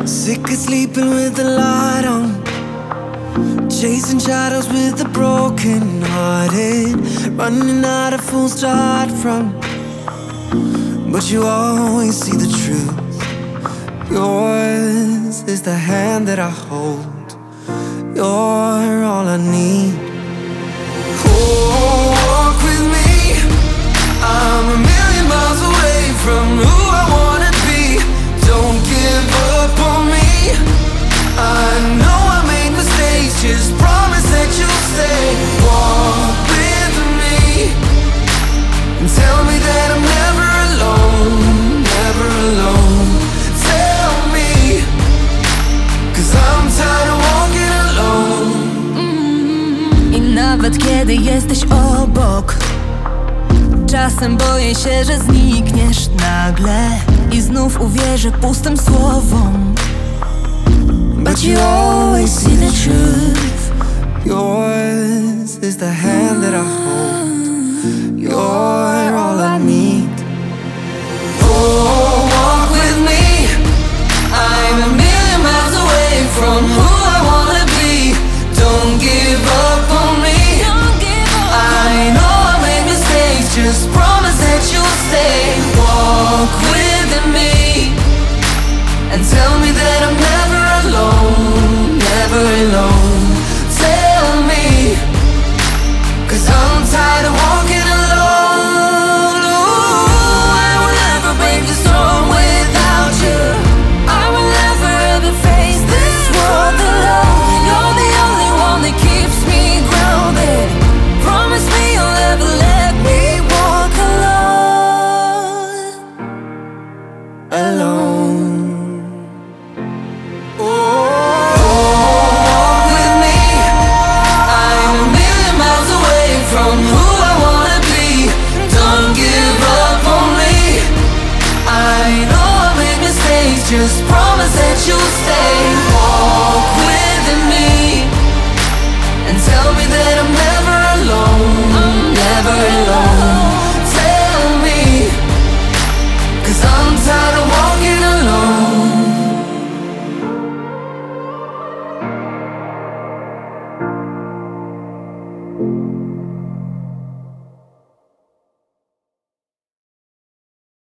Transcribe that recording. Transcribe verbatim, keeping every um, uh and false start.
Sick of sleeping with the light on, chasing shadows with the broken hearted, running out of fools to hide from. But you always see the truth. Yours is the hand that I hold. You're all I need. Oh, walk with me. I'm a million miles away from who I wanna be. Don't give up on me. I know I made mistakes, just promise that you'll stay. Walk with me and tell me that I'm never alone, never alone. Tell me, 'cause I'm tired of walking alone. mm-hmm. I nawet kiedy jesteś obok, czasem boję się, że znikniesz nagle i znów uwierzę pustym słowom. But you always see the truth. Yours is the hand that I hold.